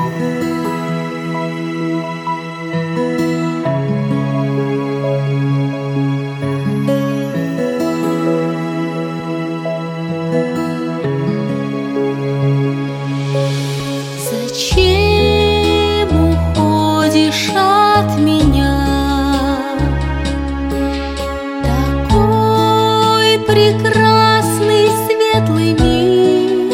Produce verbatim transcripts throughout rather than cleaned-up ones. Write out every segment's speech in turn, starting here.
Прекрасный светлый мир,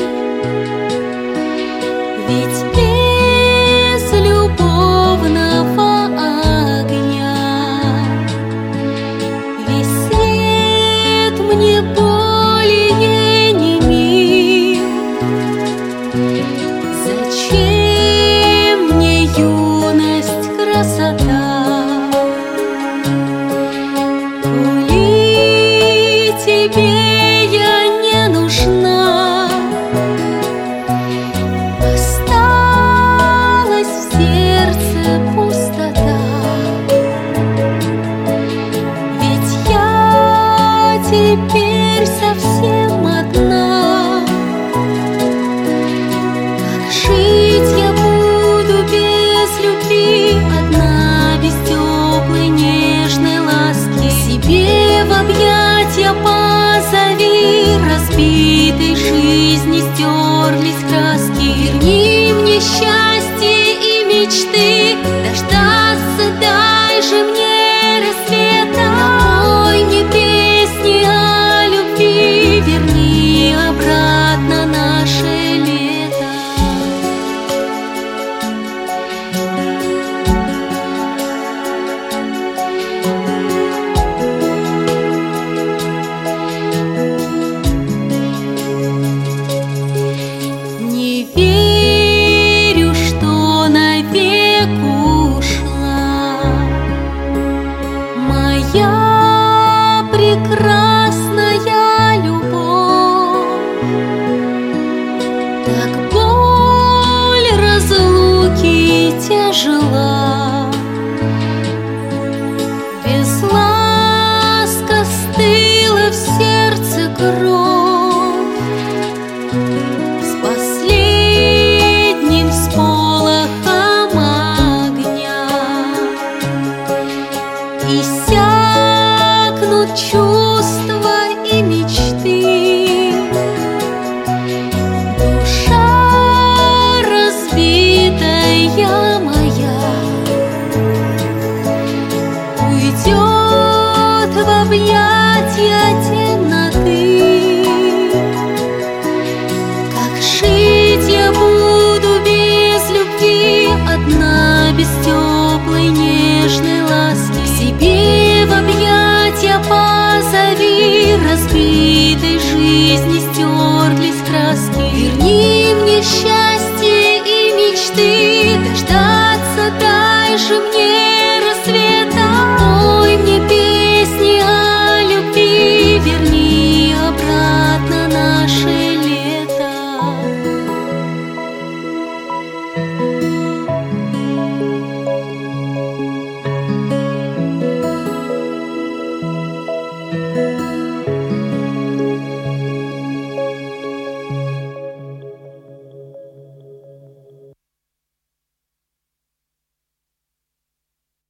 ведь без любовного огня весь свет мне более не мил. Зачем мне юность, красота? Тебе я не нужна. Осталась в сердце пустота, ведь я теперь совсем одна. Как жить я буду без любви, одна, без теплой нежной ласки? Себе в объятья позови, разбитой жизни стерлись краски. Верни мне счастье и мечты, дождаться дай же мне рассвета. Напой мне песни о любви, верни обратно наше лето. Не верю, что навек ушла моя прекрасная любовь. Так боль разлуки тяжела,